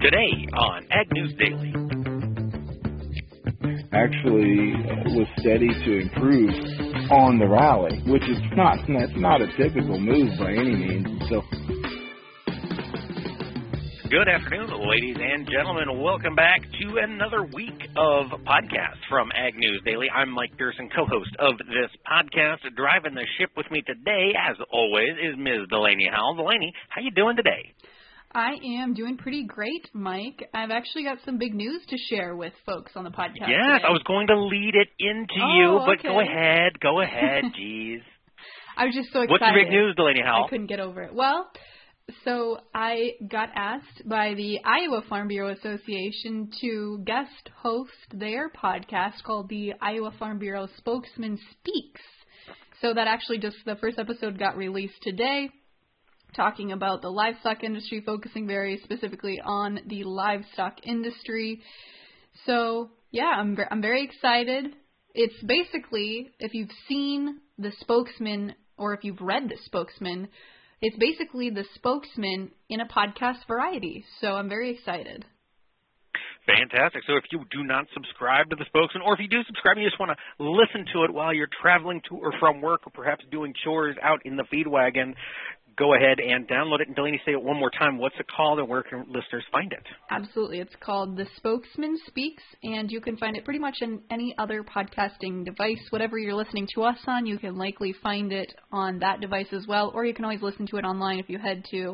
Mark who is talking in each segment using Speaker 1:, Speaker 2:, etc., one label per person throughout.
Speaker 1: Today on Ag News Daily.
Speaker 2: Actually was steady to improve on the rally, which is that's not a typical move by any means. So,
Speaker 1: good afternoon, ladies and gentlemen. Welcome back to another week of podcasts from Ag News Daily. I'm Mike Pearson, co-host of this podcast. Driving the ship with me today, as always, is Ms. Delaney Howell. Delaney, how you doing today?
Speaker 3: I am doing pretty great, Mike. I've actually got some big news to share with folks on the podcast
Speaker 1: Yes,
Speaker 3: today.
Speaker 1: I was going to lead it into you, but go ahead, geez.
Speaker 3: I was just so excited.
Speaker 1: What's your big news, Delaney Howell?
Speaker 3: I couldn't get over it. Well, so I got asked by the Iowa Farm Bureau Association to guest host their podcast called the Iowa Farm Bureau Spokesman Speaks. So that actually just, the first episode got released today, talking about the livestock industry, focusing very specifically on the livestock industry. So, yeah, I'm very excited. It's basically, if you've seen The Spokesman or if you've read The Spokesman, it's basically The Spokesman in a podcast variety. So I'm very excited.
Speaker 1: Fantastic. So if you do not subscribe to The Spokesman, or if you do subscribe and you just want to listen to it while you're traveling to or from work or perhaps doing chores out in the feed wagon, go ahead and download it. And Delaney, say it one more time. What's it called and where can listeners find it?
Speaker 3: Absolutely. It's called The Spokesman Speaks, and you can find it pretty much in any other podcasting device. Whatever you're listening to us on, you can likely find it on that device as well, or you can always listen to it online if you head to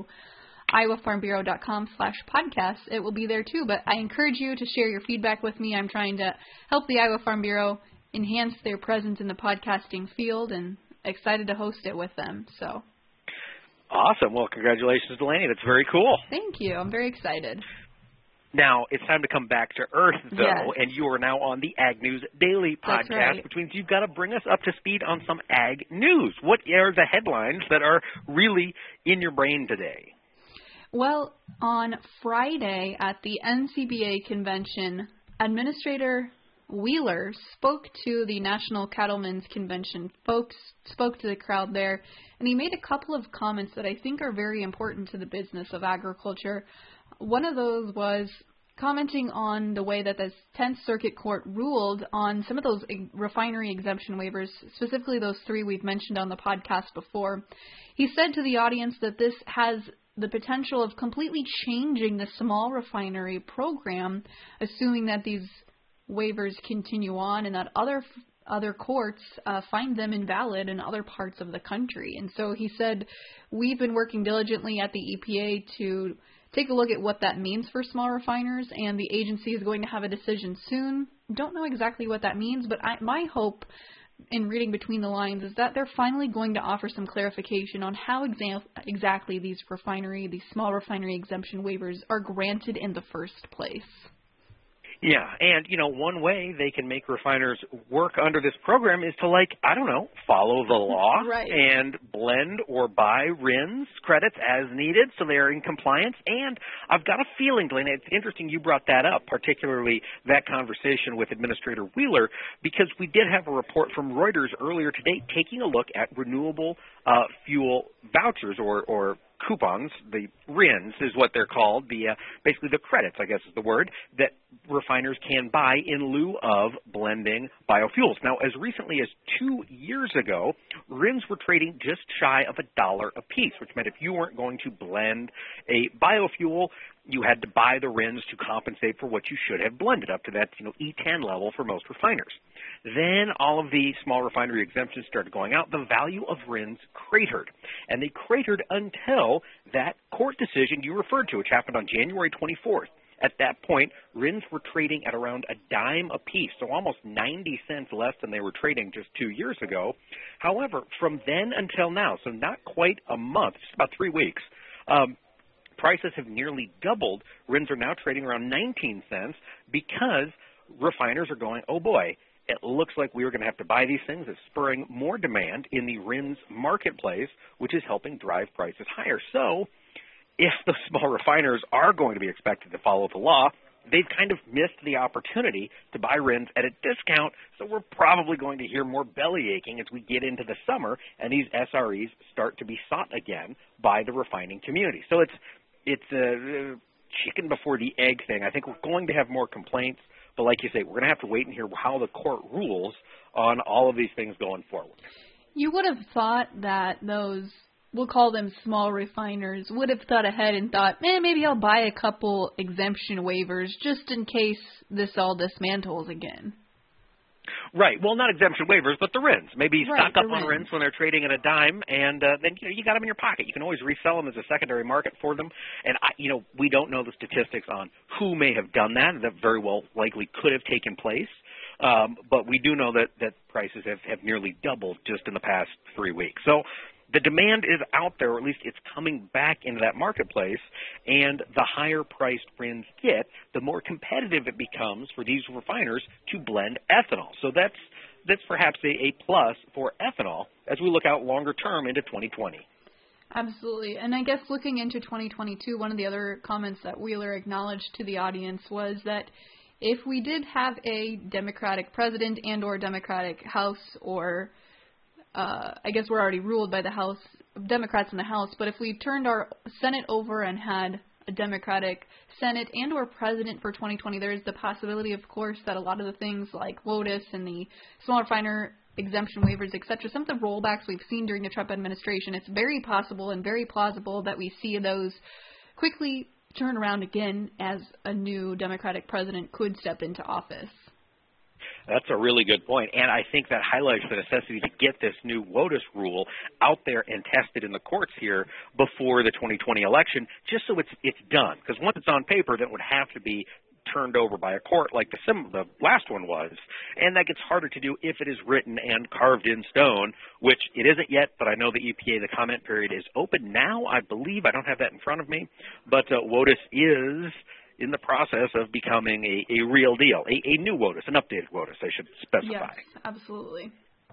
Speaker 3: iowafarmbureau.com/podcast. It will be there too, but I encourage you to share your feedback with me. I'm trying to help the Iowa Farm Bureau enhance their presence in the podcasting field, and excited to host it with them. So.
Speaker 1: Awesome. Well, congratulations, Delaney. That's very cool.
Speaker 3: Thank you. I'm very excited.
Speaker 1: Now, it's time to come back to earth, though,
Speaker 3: yes.
Speaker 1: And you are now on the Ag News Daily podcast,
Speaker 3: right.
Speaker 1: Which means you've got to bring us up to speed on some ag news. What are the headlines that are really in your brain today?
Speaker 3: Well, on Friday at the NCBA convention, Administrator Wheeler spoke to the National Cattlemen's Convention. Folks spoke to the crowd there, and he made a couple of comments that I think are very important to the business of agriculture. One of those was commenting on the way that the 10th Circuit Court ruled on some of those refinery exemption waivers, specifically those three we've mentioned on the podcast before. He said to the audience that this has the potential of completely changing the small refinery program, assuming that these waivers continue on and that other courts find them invalid in other parts of the country. And so he said, we've been working diligently at the EPA to take a look at what that means for small refiners, and the agency is going to have a decision soon. Don't know exactly what that means, but my hope in reading between the lines is that they're finally going to offer some clarification on how exactly these small refinery exemption waivers are granted in the first place.
Speaker 1: Yeah, and, one way they can make refiners work under this program is to, follow the law
Speaker 3: right.
Speaker 1: And blend or buy RINs credits as needed so they're in compliance. And I've got a feeling, Delaney, it's interesting you brought that up, particularly that conversation with Administrator Wheeler, because we did have a report from Reuters earlier today taking a look at renewable fuel vouchers or coupons. The RINs is what they're called, basically the credits, I guess is the word, that refiners can buy in lieu of blending biofuels. Now, as recently as 2 years ago, RINs were trading just shy of $1 a piece, which meant if you weren't going to blend a biofuel, you had to buy the RINs to compensate for what you should have blended up to that, E10 level for most refiners. Then all of the small refinery exemptions started going out. The value of RINs cratered, and they cratered until that court decision you referred to, which happened on January 24th. At that point, RINs were trading at around $0.10 a piece, so almost 90 cents less than they were trading just 2 years ago. However, from then until now, so not quite a month, just about 3 weeks, prices have nearly doubled. RINs are now trading around 19 cents because refiners are going, oh boy, it looks like we are going to have to buy these things. It's spurring more demand in the RINs marketplace, which is helping drive prices higher. So if the small refiners are going to be expected to follow the law, they've kind of missed the opportunity to buy RINs at a discount, so we're probably going to hear more belly aching as we get into the summer and these SREs start to be sought again by the refining community. So it's chicken before the egg thing. I think we're going to have more complaints, but like you say, we're going to have to wait and hear how the court rules on all of these things going forward.
Speaker 3: You would have thought that those, we'll call them small refiners, would have thought ahead and thought, maybe I'll buy a couple exemption waivers just in case this all dismantles again.
Speaker 1: Right. Well, not exemption waivers, but the RINs. Maybe stock up on RINs when they're trading at a dime, and then you got them in your pocket. You can always resell them as a secondary market for them. And we don't know the statistics on who may have done that. That very well likely could have taken place. But we do know that prices have nearly doubled just in the past 3 weeks. So the demand is out there, or at least it's coming back into that marketplace, and the higher priced RINs get, the more competitive it becomes for these refiners to blend ethanol. So that's perhaps a plus for ethanol as we look out longer term into 2020.
Speaker 3: Absolutely. And I guess looking into 2022, one of the other comments that Wheeler acknowledged to the audience was that if we did have a Democratic president and or Democratic House, or I guess we're already ruled by the House, Democrats in the House, but if we turned our Senate over and had a Democratic Senate and or president for 2020, there is the possibility, of course, that a lot of the things like WOTUS and the small refiner exemption waivers, etc., some of the rollbacks we've seen during the Trump administration, it's very possible and very plausible that we see those quickly turn around again as a new Democratic president could step into office.
Speaker 1: That's a really good point, and I think that highlights the necessity to get this new WOTUS rule out there and tested in the courts here before the 2020 election, just so it's done. Because once it's on paper, then it would have to be turned over by a court like the last one was, and that gets harder to do if it is written and carved in stone, which it isn't yet, but I know the EPA, the comment period is open now, I believe. I don't have that in front of me, but WOTUS is in the process of becoming a real deal, a new WOTUS, an updated WOTUS, I should specify.
Speaker 3: Yes, absolutely.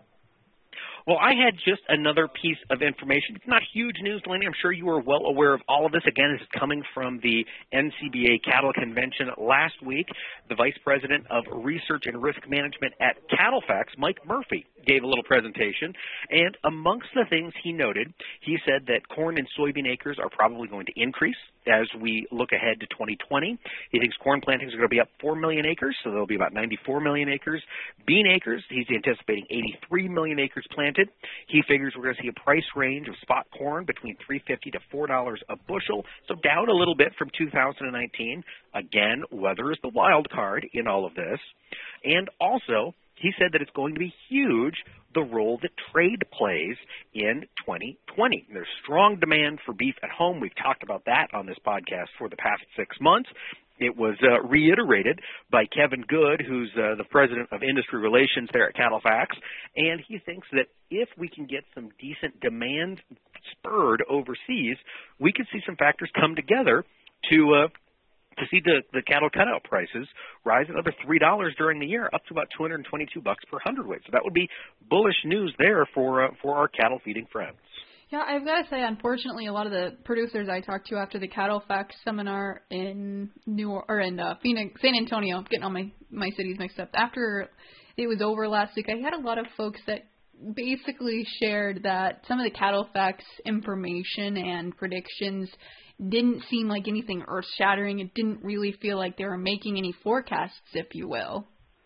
Speaker 1: Well, I had just another piece of information. It's not huge news, Delaney. I'm sure you are well aware of all of this. Again, this is coming from the NCBA Cattle Convention last week. The Vice President of Research and Risk Management at CattleFax, Mike Murphy, gave a little presentation. And amongst the things he noted, he said that corn and soybean acres are probably going to increase as we look ahead to 2020. He thinks corn plantings are going to be up 4 million acres, so there'll be about 94 million acres. Bean acres, he's anticipating 83 million acres planted. He figures we're going to see a price range of spot corn between $3.50 to $4 a bushel, so down a little bit from 2019. Again, weather is the wild card in all of this. And also, he said that it's going to be huge, the role that trade plays in 2020. There's strong demand for beef at home. We've talked about that on this podcast for the past 6 months. It was reiterated by Kevin Good, who's the president of industry relations there at CattleFax, and he thinks that if we can get some decent demand spurred overseas, we could see some factors come together to see the cattle cutout prices rise another $3 during the year, up to about $222 per hundredweight. So that would be bullish news there for our cattle feeding friends.
Speaker 3: Yeah, I've got to say, unfortunately, a lot of the producers I talked to after the CattleFax seminar in Phoenix, San Antonio, I'm getting all my cities mixed up. After it was over last week, I had a lot of folks that basically shared that some of the CattleFax information and predictions didn't seem like anything earth-shattering. It didn't really feel like they were making any forecasts, if you will.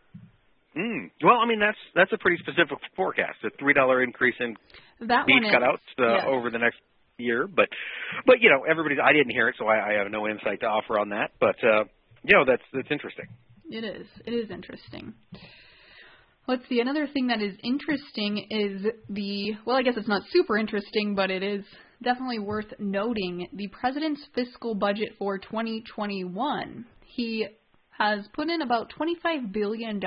Speaker 1: Well, I mean, that's a pretty specific forecast, a $3 increase in beef cutouts over the next year. But you know, I didn't hear it, so I have no insight to offer on that. But you know, that's interesting.
Speaker 3: It is interesting. Let's see. Another thing that is interesting is I guess it's not super interesting, but it is definitely worth noting, the president's fiscal budget for 2021. He has put in about $25 billion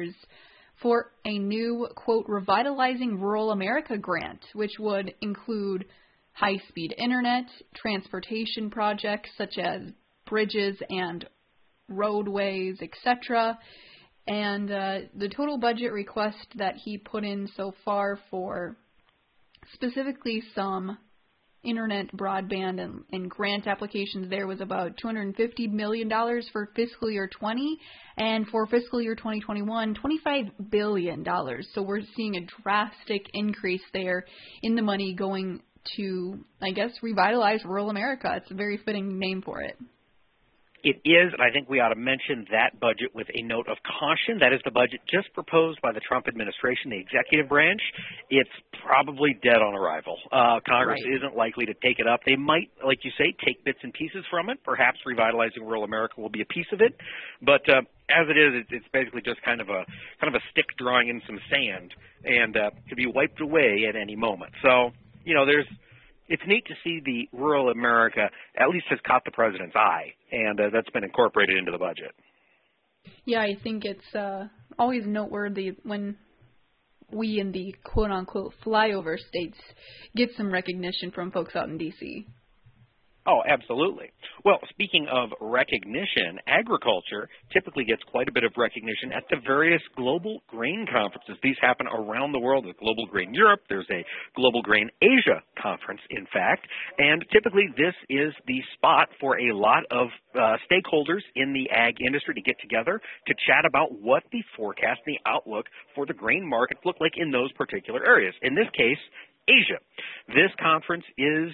Speaker 3: for a new, quote, Revitalizing Rural America grant, which would include high-speed internet, transportation projects such as bridges and roadways, etc., and the total budget request that he put in so far for specifically some internet, broadband, and grant applications there was about $250 million for fiscal year 20, and for fiscal year 2021, $25 billion. So we're seeing a drastic increase there in the money going to, I guess, revitalize rural America. It's a very fitting name for it.
Speaker 1: It is, and I think we ought to mention that budget with a note of caution. That is the budget just proposed by the Trump administration, the executive branch. It's probably dead on arrival. Congress isn't likely to take it up. They might, like you say, take bits and pieces from it. Perhaps revitalizing rural America will be a piece of it. But as it is, it's basically just kind of a stick drawing in some sand, and could be wiped away at any moment. So, it's neat to see the rural America at least has caught the president's eye, and that's been incorporated into the budget.
Speaker 3: Yeah, I think it's always noteworthy when we in the quote-unquote flyover states get some recognition from folks out in D.C.
Speaker 1: Oh, absolutely. Well, speaking of recognition, agriculture typically gets quite a bit of recognition at the various global grain conferences. These happen around the world. There's Global Grain Europe. There's a Global Grain Asia conference, in fact. And typically this is the spot for a lot of stakeholders in the ag industry to get together to chat about what the forecast and the outlook for the grain market look like in those particular areas. In this case, Asia. This conference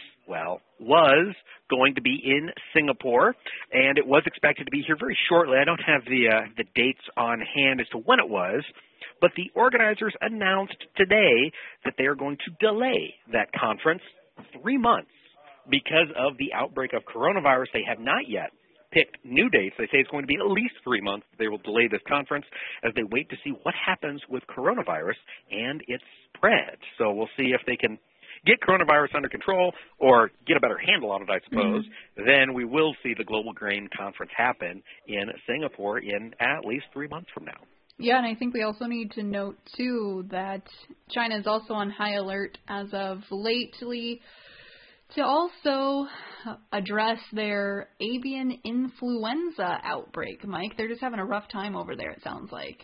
Speaker 1: was going to be in Singapore, and it was expected to be here very shortly. I don't have the dates on hand as to when it was, but the organizers announced today that they are going to delay that conference 3 months because of the outbreak of coronavirus. They have not yet picked new dates. They say it's going to be at least 3 months. They will delay this conference as they wait to see what happens with coronavirus and its spread. So we'll see if they can get coronavirus under control or get a better handle on it, I suppose. Then we will see the Global Grain Conference happen in Singapore in at least 3 months from now.
Speaker 3: Yeah, and I think we also need to note, too, that China is also on high alert as of lately to also address their avian influenza outbreak. Mike, they're just having a rough time over there, it sounds like.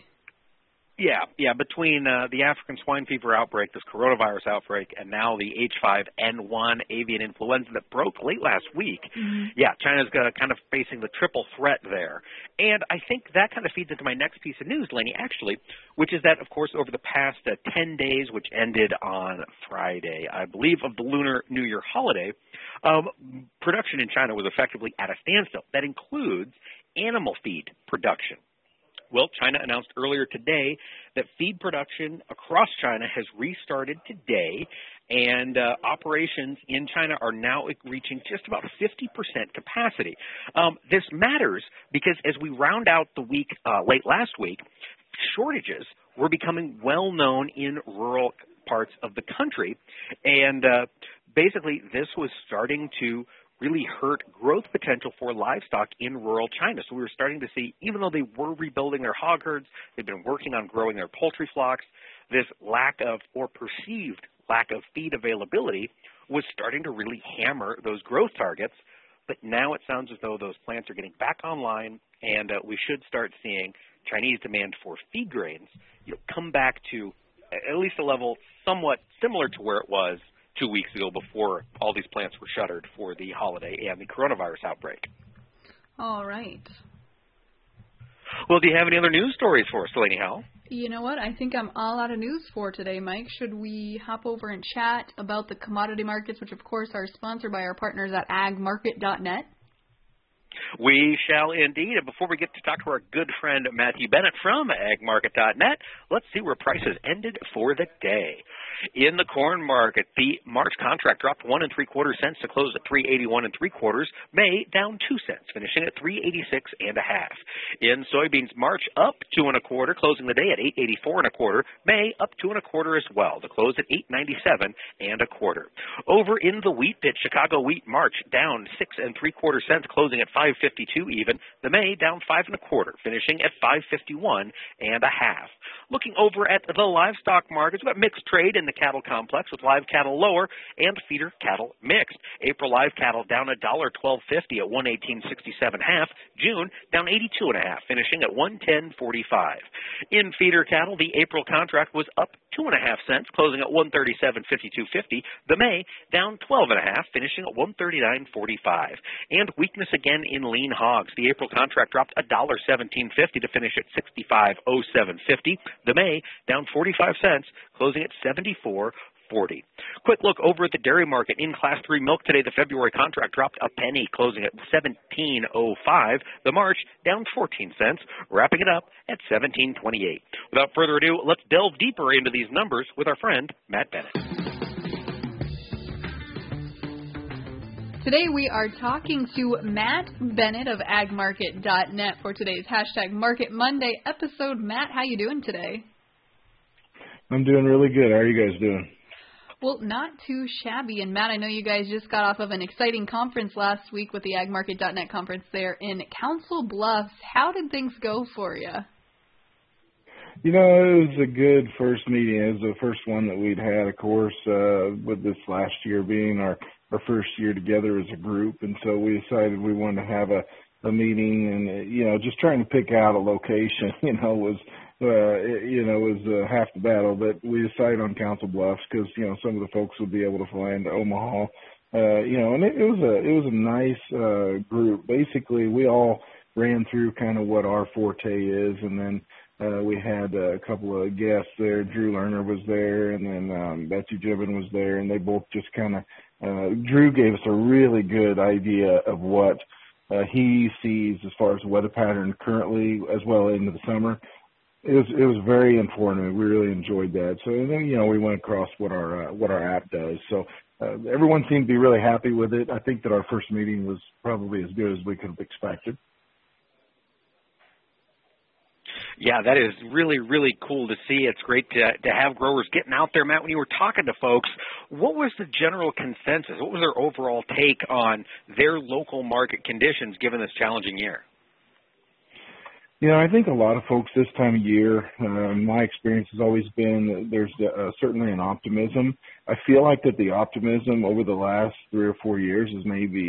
Speaker 1: Yeah. Between the African swine fever outbreak, this coronavirus outbreak, and now the H5N1 avian influenza that broke late last week, China's kind of facing the triple threat there. And I think that kind of feeds into my next piece of news, Lainey, actually, which is that, of course, over the past 10 days, which ended on Friday, I believe, of the Lunar New Year holiday, production in China was effectively at a standstill. That includes animal feed production. Well, China announced earlier today that feed production across China has restarted today, and operations in China are now reaching just about 50% capacity. This matters because as we round out the week late last week, shortages were becoming well known in rural parts of the country, and basically this was starting to really hurt growth potential for livestock in rural China. So we were starting to see, even though they were rebuilding their hog herds, they've been working on growing their poultry flocks, this lack of, or perceived lack of feed availability was starting to really hammer those growth targets. But now it sounds as though those plants are getting back online, and we should start seeing Chinese demand for feed grains come back to at least a level somewhat similar to where it was 2 weeks ago before all these plants were shuttered for the holiday and the coronavirus outbreak.
Speaker 3: All right.
Speaker 1: Well, do you have any other news stories for us, Delaney Howell?
Speaker 3: You know what? I think I'm all out of news for today, Mike. Should we hop over and chat about the commodity markets, which, of course, are sponsored by our partners at agmarket.net?
Speaker 1: We shall indeed. And before we get to talk to our good friend Matthew Bennett from agmarket.net, let's see where prices ended for the day. In the corn market, the March contract dropped 1 3/4 cents to close at 3.81 3/4. May down 2 cents, finishing at 3.86 1/2. In soybeans, March up 2 1/4, closing the day at 8.84 1/4. May up 2 1/4 as well, to close at 8.97 1/4. Over in the wheat pit, Chicago wheat March down 6 3/4 cents, closing at 5.52 even. The May down 5 1/4, finishing at 5.51 1/2. Looking over at the livestock markets, we've got mixed trade in the cattle complex, with live cattle lower and feeder cattle mixed. April live cattle down $1.1250 at 118.67 1/2. June down 82 1/2, finishing at 110.45. In feeder cattle, the April contract was up 2 1/2 cents, closing at 137.5250. The May down 12 1/2, finishing at 139.45. And weakness again in lean hogs. The April contract dropped $1.1750 to finish at 65.0750. The May down 45 cents, closing at 74.40. $1.40. Quick look over at the dairy market. In Class 3 milk today, the February contract dropped a penny, closing at $17.05. The March down 14 cents, wrapping it up at $17.28. Without further ado, let's delve deeper into these numbers with our friend Matt Bennett.
Speaker 3: Today we are talking to Matt Bennett of agmarket.net for today's Hashtag Market Monday episode. Matt, how you doing today?
Speaker 2: I'm doing really good. How are you guys doing?
Speaker 3: Well, not too shabby. And Matt, I know you guys just got off of an exciting conference last week with the agmarket.net conference there in Council Bluffs. How did things go for you?
Speaker 2: You know, it was a good first meeting. It was the first one that we'd had, of course, with this last year being our first year together as a group. And so we decided we wanted to have a meeting and, just trying to pick out a location, was half the battle. But we decided on Council Bluffs because, some of the folks would be able to fly into Omaha, and it was a nice group. Basically, we all ran through kind of what our forte is, and then we had a couple of guests there. Drew Lerner was there, and then Betsy Gibbon was there, and they both just kind of Drew gave us a really good idea of what he sees as far as the weather pattern currently, as well into the summer. It was very informative. We really enjoyed that. So then, we went across what our app does. So everyone seemed to be really happy with it. I think that our first meeting was probably as good as we could have expected.
Speaker 1: Yeah, that is really, really cool to see. It's great to have growers getting out there. Matt, when you were talking to folks, what was the general consensus? What was their overall take on their local market conditions given this challenging year?
Speaker 2: I think a lot of folks this time of year, my experience has always been that there's certainly an optimism. I feel like that the optimism over the last 3 or 4 years is maybe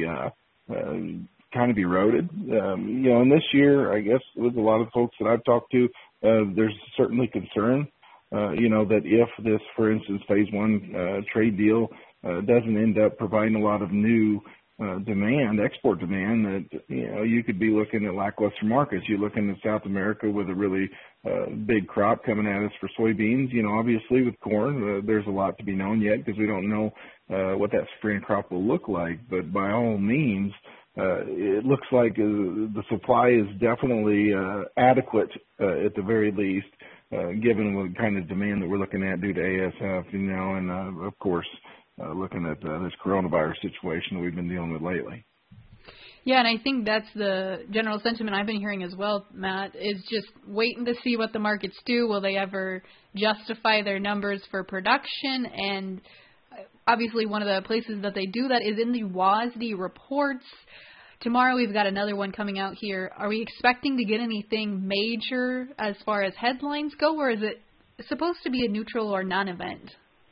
Speaker 2: kind of eroded. And this year, I guess, with a lot of folks that I've talked to, there's certainly concern, that if this, for instance, phase one trade deal doesn't end up providing a lot of new export demand, that, you could be looking at lackluster markets. You're looking at South America with a really big crop coming at us for soybeans. Obviously with corn, there's a lot to be known yet because we don't know what that spring crop will look like. But by all means, it looks like the supply is definitely adequate at the very least, given what kind of demand that we're looking at due to ASF, and of course, looking at this coronavirus situation that we've been dealing with lately.
Speaker 3: Yeah, and I think that's the general sentiment I've been hearing as well, Matt, is just waiting to see what the markets do. Will they ever justify their numbers for production? And obviously one of the places that they do that is in the WASDE reports. Tomorrow we've got another one coming out here. Are we expecting to get anything major as far as headlines go, or is it supposed to be a neutral or non-event?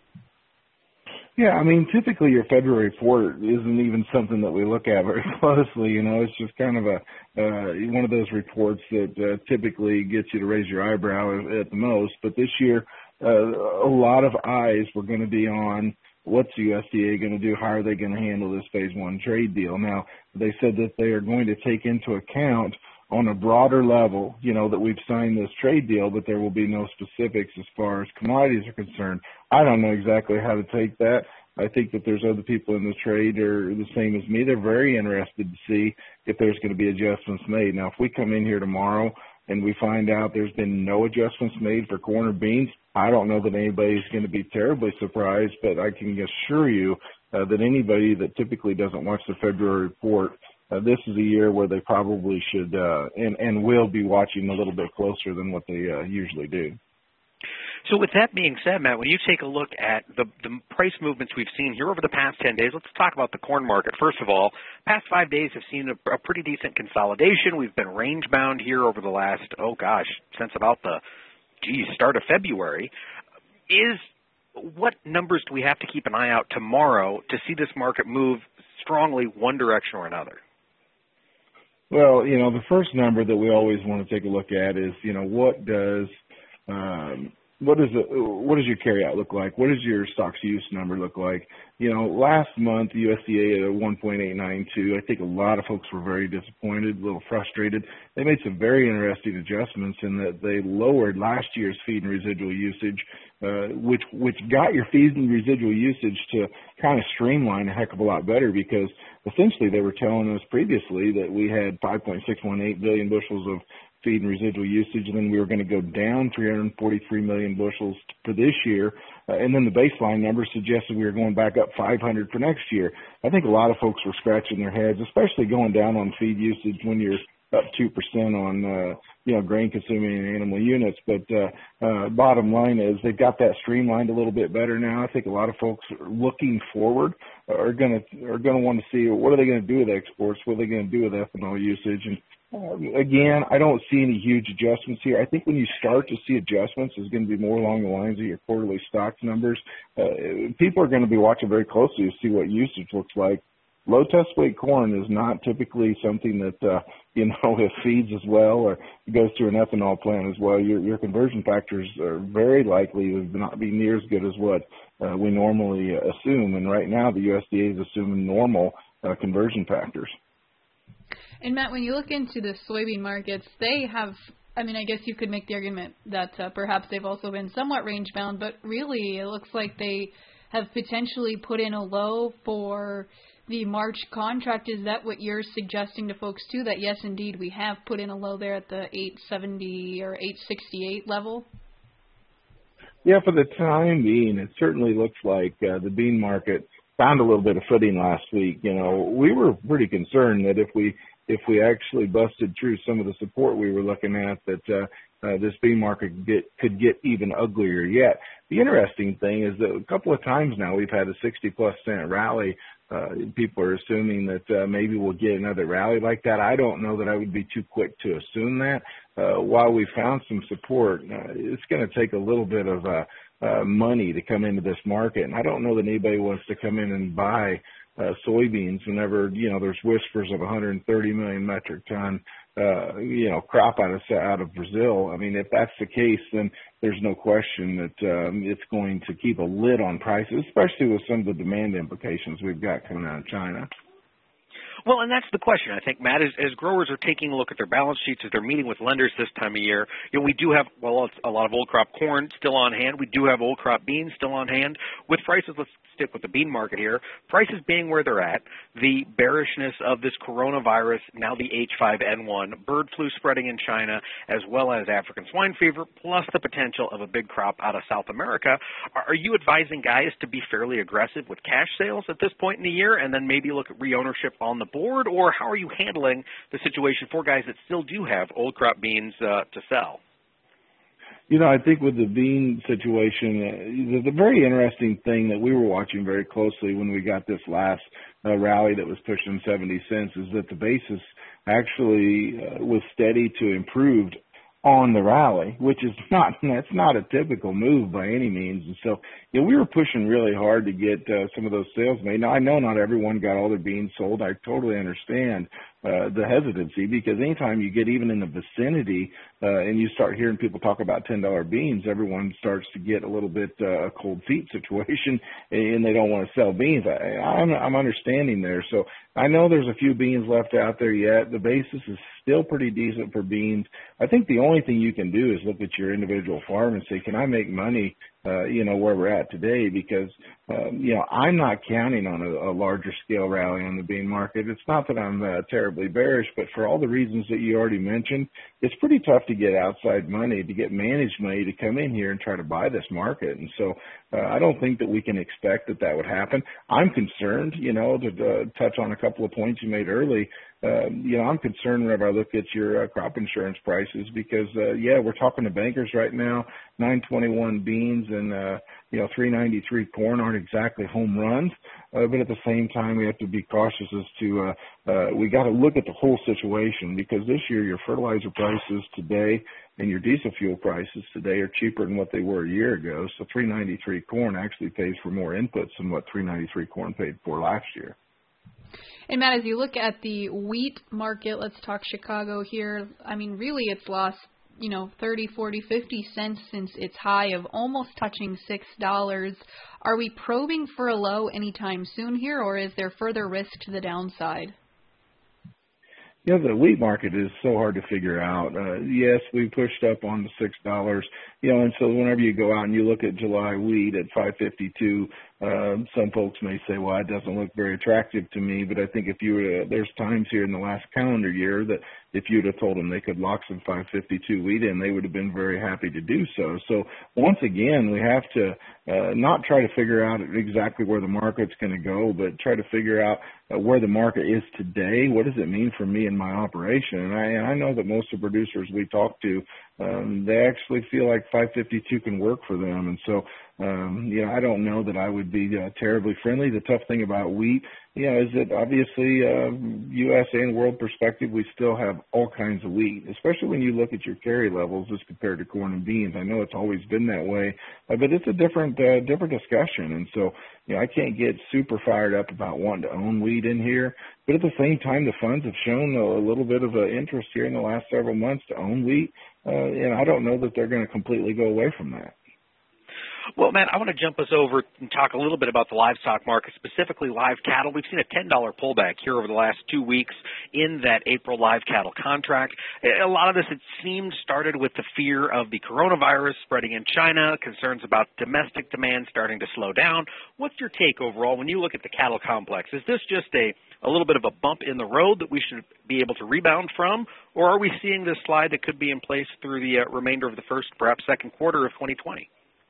Speaker 2: Yeah, typically your February report isn't even something that we look at very closely. It's just kind of one of those reports that typically gets you to raise your eyebrow at the most. But this year, a lot of eyes were going to be on what's the USDA going to do? How are they going to handle this phase one trade deal? Now, they said that they are going to take into account on a broader level, that we've signed this trade deal, but there will be no specifics as far as commodities are concerned. I don't know exactly how to take that. I think that there's other people in the trade are the same as me. They're very interested to see if there's going to be adjustments made. Now, if we come in here tomorrow and we find out there's been no adjustments made for corn or beans, I don't know that anybody's going to be terribly surprised, but I can assure you that anybody that typically doesn't watch the February report, this is a year where they probably should and will be watching a little bit closer than what they usually do.
Speaker 1: So with that being said, Matt, when you take a look at the price movements we've seen here over the past 10 days, let's talk about the corn market. First of all, past 5 days have seen a pretty decent consolidation. We've been range-bound here over the last, since about the start of February. What numbers do we have to keep an eye out tomorrow to see this market move strongly one direction or another?
Speaker 2: Well, the first number that we always want to take a look at is, what does what does your carryout look like? What does your stocks use number look like? Last month the USDA at 1.892. I think a lot of folks were very disappointed, a little frustrated. They made some very interesting adjustments in that they lowered last year's feed and residual usage, which got your feed and residual usage to kind of streamline a heck of a lot better, because essentially they were telling us previously that we had 5.618 billion bushels of feed and residual usage, and then we were going to go down 343 million bushels for this year, and then the baseline number suggested we were going back up 500 for next year. I think a lot of folks were scratching their heads, especially going down on feed usage when you're up 2% on grain consuming and animal units. But bottom line is they've got that streamlined a little bit better now. I think a lot of folks looking forward are going to want to see what are they going to do with exports, what are they going to do with ethanol usage. And again, I don't see any huge adjustments here. I think when you start to see adjustments, it's going to be more along the lines of your quarterly stocks numbers. People are going to be watching very closely to see what usage looks like. Low test weight corn is not typically something that, it feeds as well or goes through an ethanol plant as well. Your conversion factors are very likely to not be near as good as what we normally assume. And right now the USDA is assuming normal conversion factors.
Speaker 3: And Matt, when you look into the soybean markets, they have, I guess you could make the argument that perhaps they've also been somewhat range bound, but really it looks like they have potentially put in a low for the March contract. Is that what you're suggesting to folks too, that yes, indeed, we have put in a low there at the 870 or 868 level?
Speaker 2: Yeah, for the time being, it certainly looks like the bean market found a little bit of footing last week. We were pretty concerned that if we actually busted through some of the support we were looking at, that this bean market could get even uglier yet. The interesting thing is that a couple of times now we've had a 60-plus cent rally. People are assuming that maybe we'll get another rally like that. I don't know that I would be too quick to assume that. While we found some support, it's going to take a little bit of money to come into this market, and I don't know that anybody wants to come in and buy soybeans whenever there's whispers of 130 million metric ton crop out of Brazil. If that's the case, then there's no question that it's going to keep a lid on prices, especially with some of the demand implications we've got coming out of China.
Speaker 1: Well, and that's the question, I think, Matt, as growers are taking a look at their balance sheets, as they're meeting with lenders this time of year, we do have, it's a lot of old crop corn still on hand. We do have old crop beans still on hand. With prices, let's stick with the bean market here, prices being where they're at, the bearishness of this coronavirus, now the H5N1, bird flu spreading in China, as well as African swine fever, plus the potential of a big crop out of South America. Are you advising guys to be fairly aggressive with cash sales at this point in the year and then maybe look at re-ownership on the board, or how are you handling the situation for guys that still do have old crop beans to sell?
Speaker 2: I think with the bean situation, the very interesting thing that we were watching very closely when we got this last rally that was pushing 70 cents is that the basis actually was steady to improved on the rally, which is that's not a typical move by any means. And so, we were pushing really hard to get some of those sales made. Now, I know not everyone got all their beans sold. I totally understand the hesitancy, because anytime you get even in the vicinity and you start hearing people talk about $10 beans, everyone starts to get a little bit a cold feet situation, and they don't want to sell beans. I'm understanding there. So I know there's a few beans left out there yet. The basis is still pretty decent for beans. I think the only thing you can do is look at your individual farm and say, can I make money where we're at today? Because, I'm not counting on a larger scale rally on the bean market. It's not that I'm terribly bearish, but for all the reasons that you already mentioned, it's pretty tough to get outside money, to get managed money to come in here and try to buy this market. And so I don't think that we can expect that would happen. I'm concerned, to touch on a couple of points you made early. I'm concerned whenever I look at your crop insurance prices, because, we're talking to bankers right now. 921 beans and 393 corn aren't exactly home runs, but at the same time we have to be cautious as to we got to look at the whole situation, because this year your fertilizer prices today and your diesel fuel prices today are cheaper than what they were a year ago. So 393 corn actually pays for more inputs than what 393 corn paid for last year.
Speaker 3: And Matt, as you look at the wheat market, let's talk Chicago here. Really it's lost 30, 40, 50 cents since its high of almost touching $6. Are we probing for a low anytime soon here, or is there further risk to the downside?
Speaker 2: Yeah, the wheat market is so hard to figure out. Yes, we pushed up on the $6, and so whenever you go out and you look at July wheat at 552, some folks may say, well, it doesn't look very attractive to me, but I think if you were to, there's times here in the last calendar year that if you'd have told them they could lock some 552 wheat in, they would have been very happy to do so. So once again, we have to not try to figure out exactly where the market's going to go, but try to figure out where the market is today. What does it mean for me and my operation? And I know that most of the producers we talk to, they actually feel like 552 can work for them. And so, I don't know that I would be terribly friendly. The tough thing about wheat, is that obviously U.S. and world perspective, we still have all kinds of wheat, especially when you look at your carry levels as compared to corn and beans. I know it's always been that way, but it's a different discussion. And so, I can't get super fired up about wanting to own wheat in here. But at the same time, the funds have shown a little bit of an interest here in the last several months to own wheat. And I don't know that they're going to completely go away from that.
Speaker 1: Well, Matt, I want to jump us over and talk a little bit about the livestock market, specifically live cattle. We've seen a $10 pullback here over the last 2 weeks in that April live cattle contract. A lot of this, it seemed, started with the fear of the coronavirus spreading in China, concerns about domestic demand starting to slow down. What's your take overall when you look at the cattle complex? Is this just a little bit of a bump in the road that we should be able to rebound from, or are we seeing this slide that could be in place through the remainder of the first, perhaps second quarter of 2020?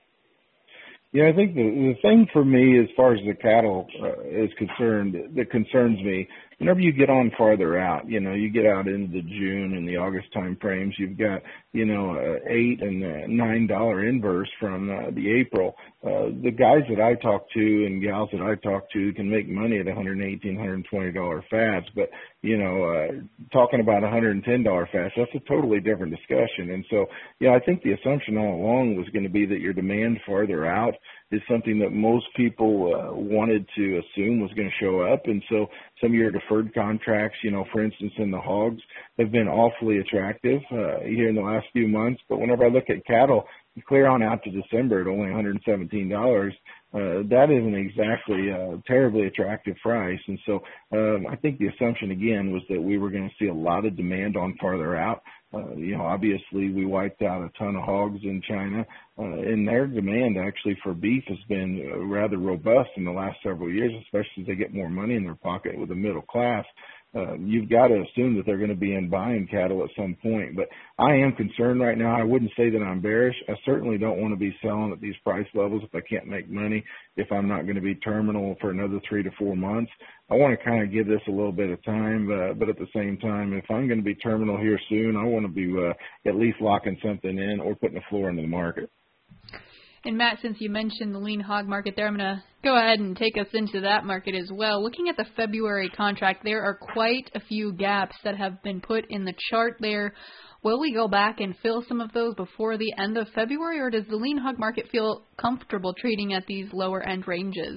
Speaker 2: Yeah, I think the thing for me as far as the cattle is concerned that concerns me, whenever you get on farther out, you get out into the June and the August time frames, you've got, $8 and $9 inverse from the April. The guys that I talk to and gals that I talk to can make money at $118, $120 fats, but, talking about $110 fats, that's a totally different discussion. And so, I think the assumption all along was going to be that your demand farther out is something that most people wanted to assume was going to show up. And so some of your deferred contracts, for instance, in the hogs have been awfully attractive here in the last few months. But whenever I look at cattle, clear on out to December at only $117, that isn't exactly a terribly attractive price. And so I think the assumption, again, was that we were going to see a lot of demand on farther out. Obviously we wiped out a ton of hogs in China, and their demand actually for beef has been rather robust in the last several years, especially as they get more money in their pocket with the middle class. You've got to assume that they're going to be in buying cattle at some point. But I am concerned right now. I wouldn't say that I'm bearish. I certainly don't want to be selling at these price levels if I can't make money, if I'm not going to be terminal for another 3 to 4 months. I want to kind of give this a little bit of time, but at the same time, if I'm going to be terminal here soon, I want to be at least locking something in or putting a floor into the market.
Speaker 3: And Matt, since you mentioned the lean hog market there, I'm going to go ahead and take us into that market as well. Looking at the February contract, there are quite a few gaps that have been put in the chart there. Will we go back and fill some of those before the end of February, or does the lean hog market feel comfortable trading at these lower end ranges?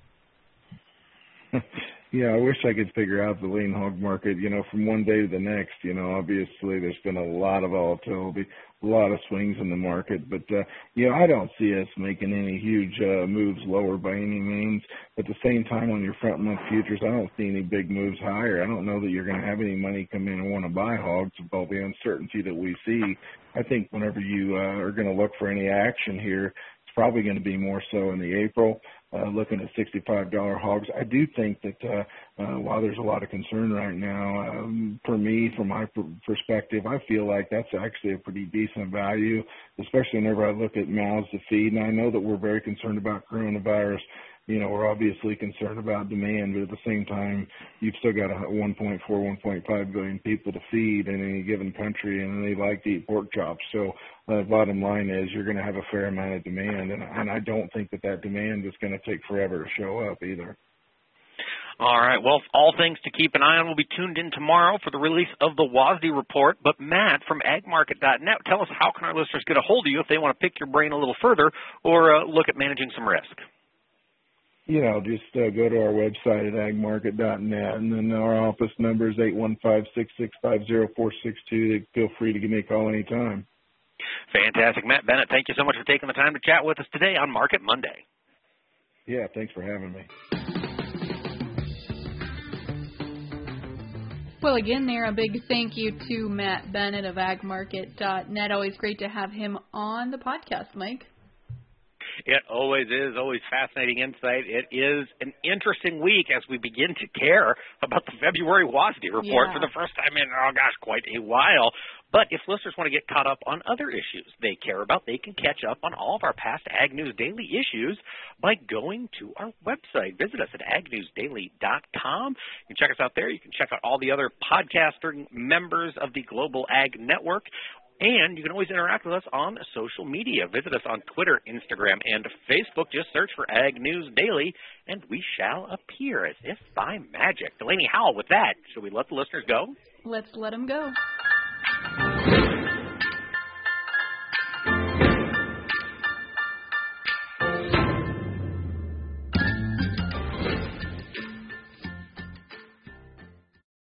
Speaker 2: Yeah, I wish I could figure out the lean hog market, from one day to the next. Obviously there's been a lot of volatility, a lot of swings in the market, but, I don't see us making any huge moves lower by any means. At the same time, on your front month futures, I don't see any big moves higher. I don't know that you're going to have any money come in and want to buy hogs with all the uncertainty that we see. I think whenever you are going to look for any action here, it's probably going to be more so in the April. Looking at $65 hogs. I do think that while there's a lot of concern right now, for me, from my perspective, I feel like that's actually a pretty decent value, especially whenever I look at mouths to feed. And I know that we're very concerned about coronavirus. We're obviously concerned about demand, but at the same time, you've still got 1.4, 1.5 billion people to feed in any given country, and they like to eat pork chops. So bottom line is you're going to have a fair amount of demand, and I don't think that demand is going to take forever to show up either.
Speaker 1: All right. Well, all things to keep an eye on. We'll be tuned in tomorrow for the release of the WASDE report. But Matt from agmarket.net, tell us how can our listeners get a hold of you if they want to pick your brain a little further or look at managing some risk?
Speaker 2: Just go to our website at agmarket.net, and then our office number is 815-665-0462. Feel free to give me a call anytime.
Speaker 1: Fantastic. Matt Bennett, thank you so much for taking the time to chat with us today on Market Monday.
Speaker 2: Yeah, thanks for having me.
Speaker 3: Well, again, there, a big thank you to Matt Bennett of agmarket.net. Always great to have him on the podcast, Mike.
Speaker 1: It always is, always fascinating insight. It is an interesting week as we begin to care about the February WASDE report for the first time in, quite a while. But if listeners want to get caught up on other issues they care about, they can catch up on all of our past Ag News Daily issues by going to our website. Visit us at agnewsdaily.com. You can check us out there. You can check out all the other podcasting members of the Global Ag Network. And you can always interact with us on social media. Visit us on Twitter, Instagram, and Facebook. Just search for Ag News Daily, and we shall appear as if by magic. Delaney Howell, with that, should we let the listeners go?
Speaker 3: Let's let them go.